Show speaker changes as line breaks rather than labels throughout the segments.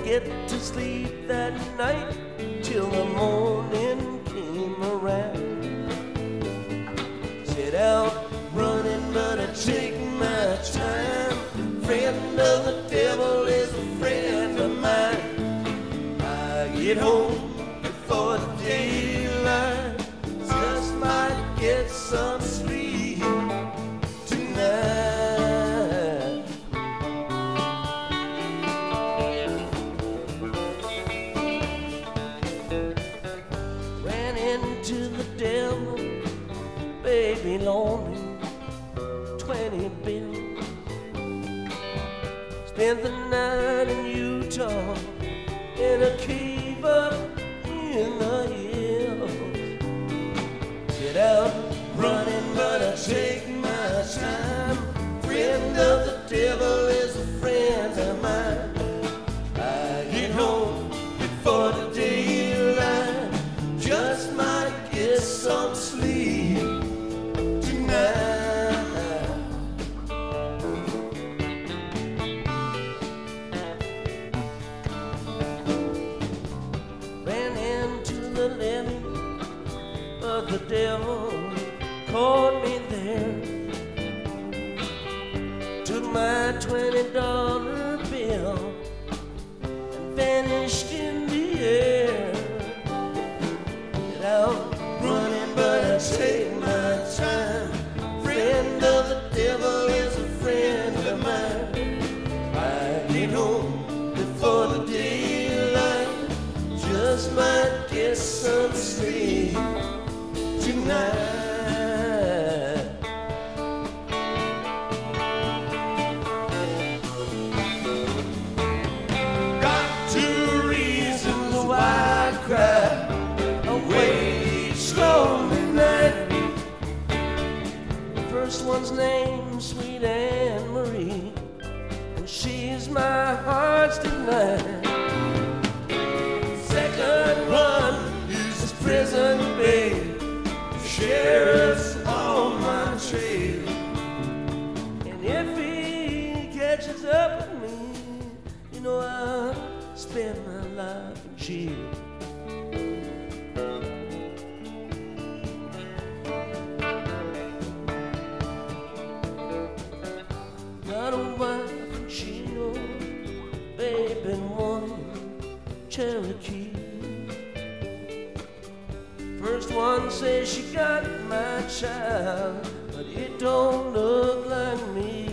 get to sleep that night till the morning came around. Set out running, but I take my time. Friend of the devil is a friend of mine. I get home before the daylight, just might get some sleep tonight. Ran into the devil, baby lonely, 20 bills. Spent the night in Utah in a cave up in the hills. Get out running, but I take my time. Friend of the devil is a friend of mine. I get home before the daylight, just might get some sleep tonight. But the devil caught me there. Took my $20 bill and vanished in the air. Get out running, but I take my time. Friend of the devil is a friend of mine. I get home before the daylight, just might get some sleep tonight. Got 2 reasons why I cry away each lonely night. The first one's named Sweet Anne Marie, and she's my heart's delight. Second one is prison babe, sheriff's on my trail. And if he catches up with me, you know I'll spend my life in jail. Got a wife in Chino, baby, one in Cherokee. First one says she got my child, but it don't look like me.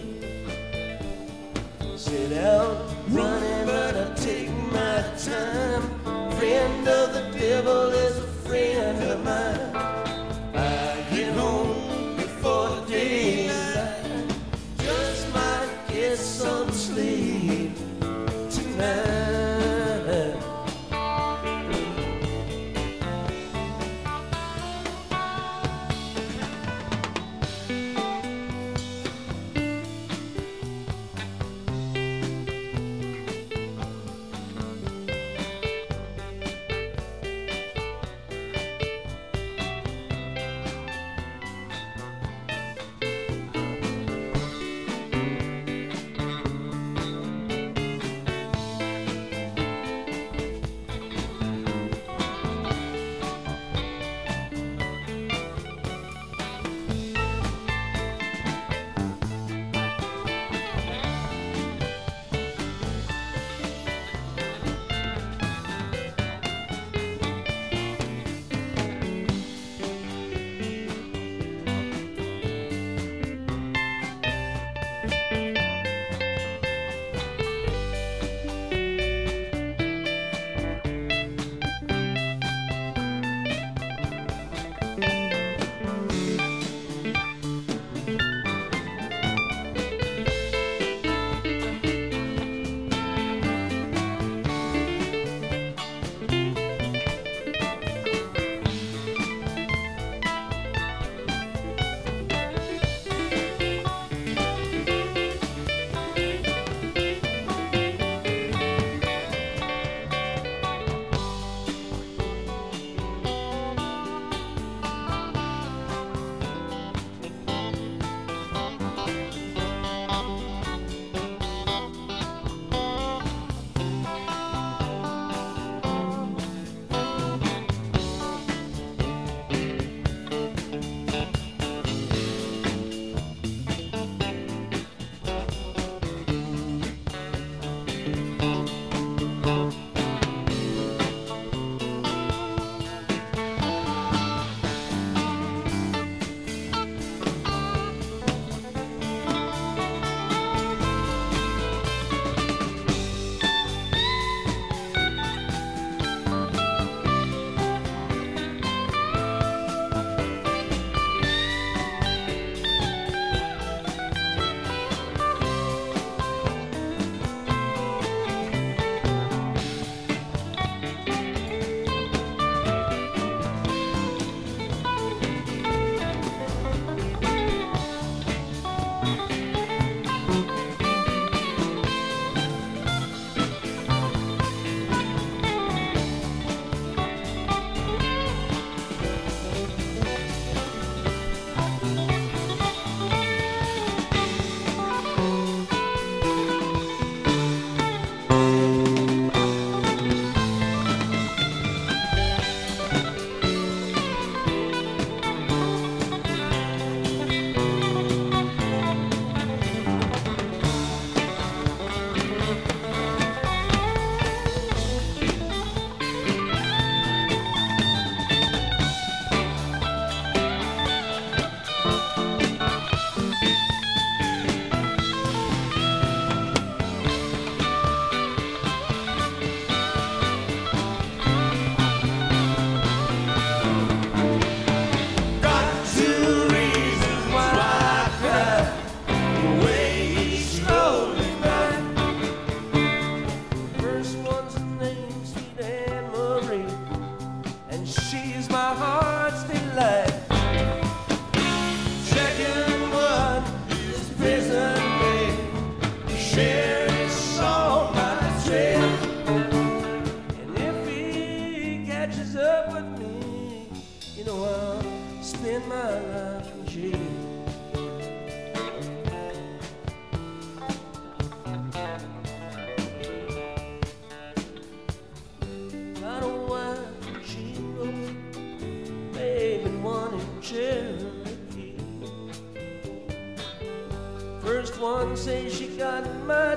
Sit out running, but I take my time. Friend of the devil is a friend of mine. I get home before the daylight, just might get some sleep tonight.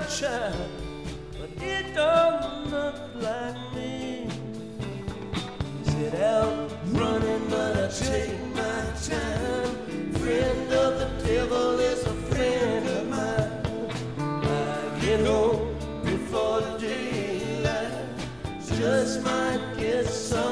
sunshine, but it don't look like me. Sit out running, but I take my time. Friend of the devil is a friend of mine. I get home before daylight, just might get some